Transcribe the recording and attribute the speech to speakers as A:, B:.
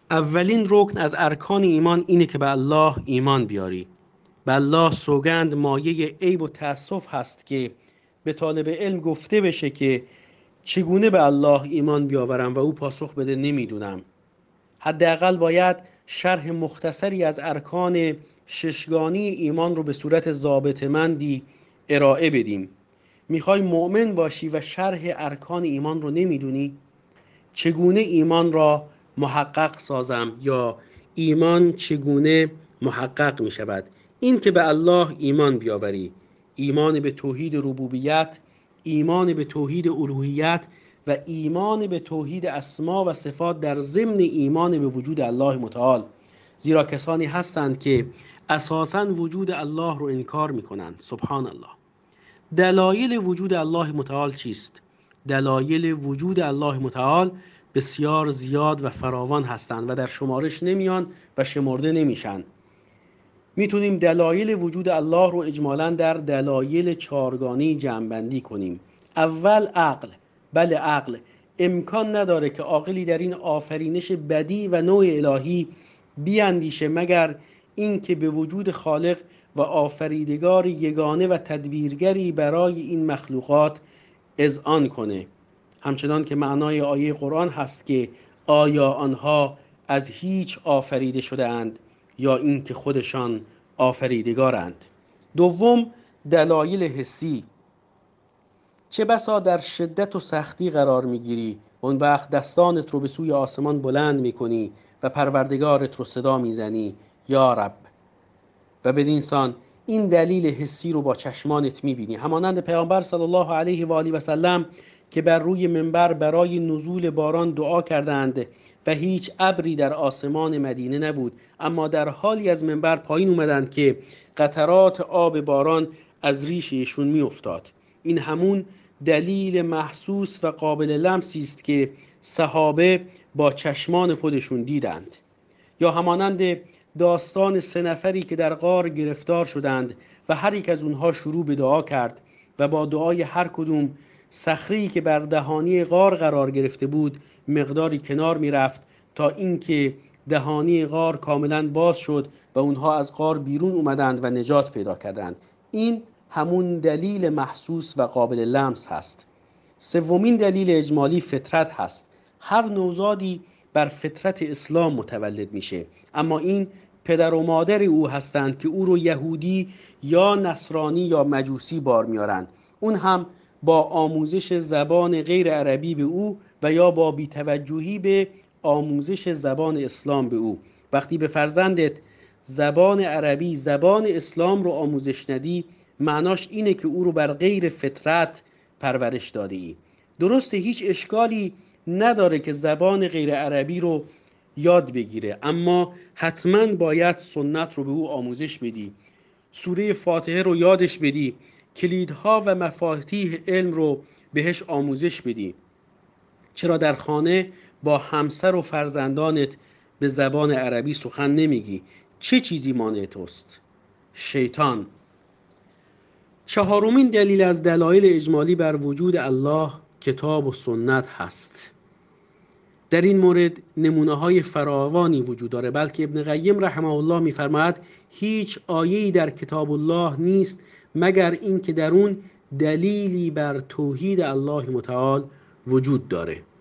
A: اولین رکن از ارکان ایمان اینه که به الله ایمان بیاری. به الله سوگند مایه عیب و تأسف هست که به طالب علم گفته بشه که چگونه به الله ایمان بیاورم و او پاسخ بده نمیدونم. حداقل باید شرح مختصری از ارکان ششگانی ایمان رو به صورت ضابطه‌مندی ارائه بدیم. میخوای مؤمن باشی و شرح ارکان ایمان رو نمیدونی؟ چگونه ایمان را محقق سازم یا ایمان چگونه محقق می شود؟ این که به الله ایمان بیاوری، ایمان به توحید ربوبیت، ایمان به توحید الوهیت و ایمان به توحید اسما و صفات در ضمن ایمان به وجود الله متعال. زیرا کسانی هستند که اساساً وجود الله رو انکار می کنند. سبحان الله. دلایل وجود الله متعال چیست؟ دلایل وجود الله متعال بسیار زیاد و فراوان هستند و در شمارش نمیان و شمرده نمیشن. میتونیم دلایل وجود الله رو اجمالاً در دلایل چهارگانه‌ای جمع‌بندی کنیم. اول عقل. بله عقل. امکان نداره که عاقلی در این آفرینش بدیع و نوع الهی بیاندیشه مگر اینکه به وجود خالق و آفریدگار یگانه و تدبیرگری برای این مخلوقات اذعان کنه. همچنان که معنای آیه قرآن هست که آیا آنها از هیچ آفریده شده اند یا اینکه خودشان آفریدگارند. دوم دلایل حسی. چه بسا در شدت و سختی قرار میگیری و اون وقت دستانت رو به سوی آسمان بلند میکنی و پروردگارت رو صدا میزنی یا رب، و بدین سان این دلیل حسی رو با چشمانت میبینی. همانند پیامبر صلی الله علیه و آله و سلم که بر روی منبر برای نزول باران دعا کردند و هیچ ابری در آسمان مدینه نبود، اما در حالی از منبر پایین اومدند که قطرات آب باران از ریش ایشون میافتاد. این همون دلیل محسوس و قابل لمسی است که صحابه با چشمان خودشون دیدند. یا همانند داستان 3 نفری که در غار گرفتار شدند و هر یک از اونها شروع به دعا کرد و با دعای هر کدوم صخره‌ای که بر دهانی غار قرار گرفته بود مقداری کنار میرفت تا اینکه دهانی غار کاملا باز شد و اونها از غار بیرون اومدند و نجات پیدا کردند. این همون دلیل محسوس و قابل لمس هست. سومین دلیل اجمالی فطرت هست. هر نوزادی بر فطرت اسلام متولد میشه، اما این پدر و مادر او هستند که او رو یهودی یا نصرانی یا مجوسی بار میارند، اون هم با آموزش زبان غیر عربی به او و یا با بی‌توجهی به آموزش زبان اسلام به او. وقتی به فرزندت زبان عربی، زبان اسلام رو آموزش ندی، معناش اینه که او رو بر غیر فطرت پرورش داده ای. درسته هیچ اشکالی نداره که زبان غیر عربی رو یاد بگیره، اما حتما باید سنت رو به او آموزش بدی، سوره فاتحه رو یادش بدی، کلیدها و مفاتیح علم رو بهش آموزش بدی. چرا در خانه با همسر و فرزندانت به زبان عربی سخن نمیگی؟ چه چیزی مانع توست؟ شیطان. چهارمین دلیل از دلایل اجمالی بر وجود الله کتاب و سنت هست. در این مورد نمونه‌های فراوانی وجود داره، بلکه ابن قیم رحمه الله می‌فرماید هیچ آیه‌ای در کتاب الله نیست مگر این که در اون دلیلی بر توحید الله متعال وجود داره.